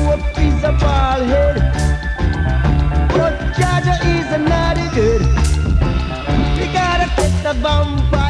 Pope is a bald head, but Jaja is a naughty good. We gotta get the vampire.